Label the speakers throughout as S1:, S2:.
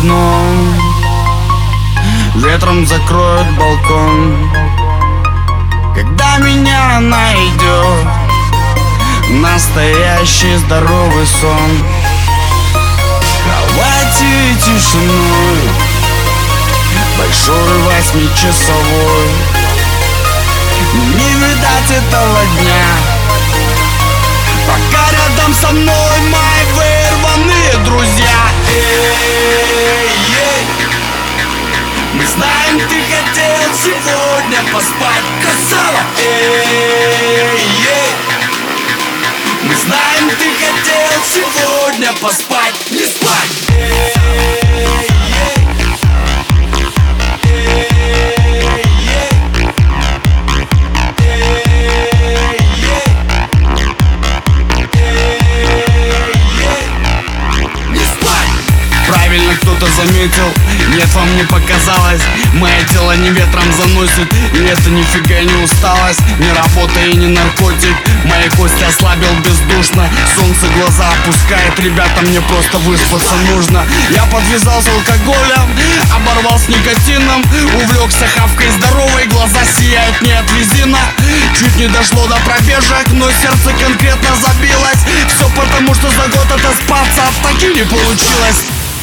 S1: окном, ветром закроет балкон. Когда меня найдет настоящий здоровый сон, кровати тишиной, большой 8-часовой. Не видать этого дня, пока рядом со мной мои вырванные друзья. Эй, эй. Мы знаем, ты хотел сегодня поспать, красава. Эй, эй. Мы знаем, ты хотел сегодня поспать, не спать. Эй, эй. Правильно кто-то заметил, нет, вам не показалось. Мое тело не ветром заносит, и это нифига не усталость, не работа и не наркотик. Мои кости ослабил бездушно, солнце глаза опускает. Ребята, мне просто выспаться нужно. Я подвязался алкоголем, оборвал с никотином, увлекся хавкой здоровой, глаза сияют не от резина. Чуть не дошло до пробежек, но сердце конкретно забилось. Все потому, что за год отоспаться таки не получилось.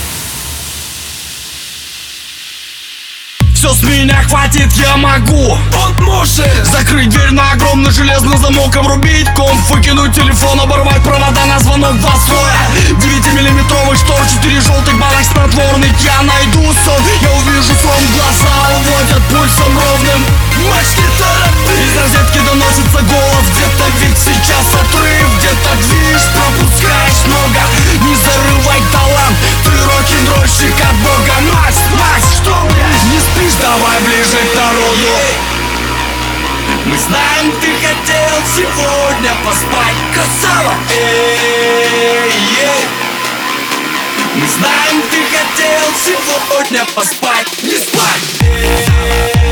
S1: Все с меня хватит, я могу. Он может закрыть дверь на огромный железный замок, обрубить комп, выкинуть телефон, оборвать провода на звонок 2 слоя, 9-миллиметровый штор, 4 желтых банок снотворных. Я найду сон, я увижу сон, глаза уводят пульсом ровным. Из розетки доносится голос, где-то ведь сейчас отрыв, где-то движ, пропускаешь много. Не зарывай талант, ты рок-н-ролльщик от бога. Макс, Макс, что мне? Не спишь, давай ближе к народу. Мы знаем, ты хотел сегодня поспать, красава. Эй, эй. Мы знаем, ты хотел сегодня поспать, не спать. Эй.